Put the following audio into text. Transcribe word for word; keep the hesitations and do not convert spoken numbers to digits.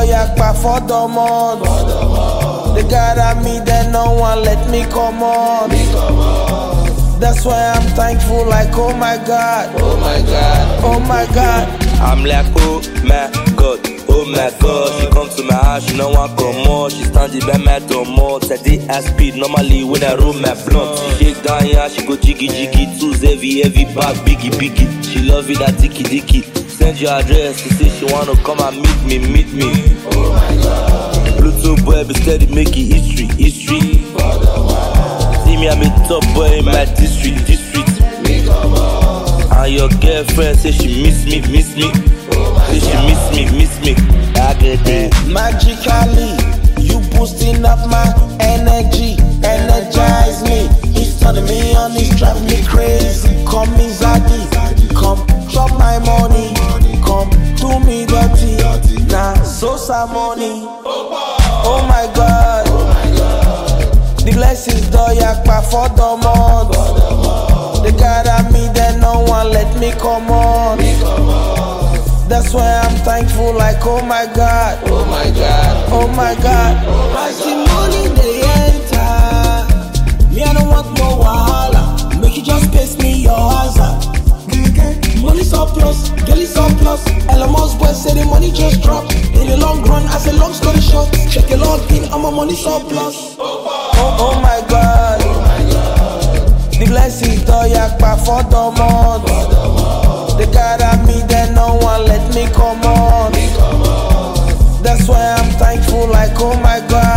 yakpa for the month. They got at me, then no one let me come on. That's why I'm thankful, like oh my God, oh my God, oh my God. I'm like oh my God, oh my God. She come to my house, she no want come more. She standing by my door more. thirty at speed, normally when I roll my blunt. She shake down, yeah, she go jiggy jiggy. Too heavy, heavy back, biggie biggie. She love it, that dicky dicky. Send your address, she say she wanna come and meet me, meet me. oh my God. Bluetooth boy, be steady making history, history. See me, I'm a top boy in my district, district. And your girlfriend say she miss me, miss me. Say she miss me, miss me. I get it. Magically, you boosting up my energy, energize me. It's turning me on, it's driving me crazy. Come me Zadi, come chop my money, come do me dirty. Nah, so some money. Oh my God, the blessings do yakpa for the month. They got at me, then no one let me come on. That's why I'm thankful, like oh my God, oh my God, oh my God. As the money they enter, me I don't want no wahala. Make you just pace me your hazard. Money surplus, girl is surplus. Elon Musk boy say the money just drop. In the long run, as a long story short, check a log in, I'm a money surplus. Oh, oh my God, the blessings do yakpa for the month. They got at me, then no one let me come on. That's why I'm thankful, like oh my God.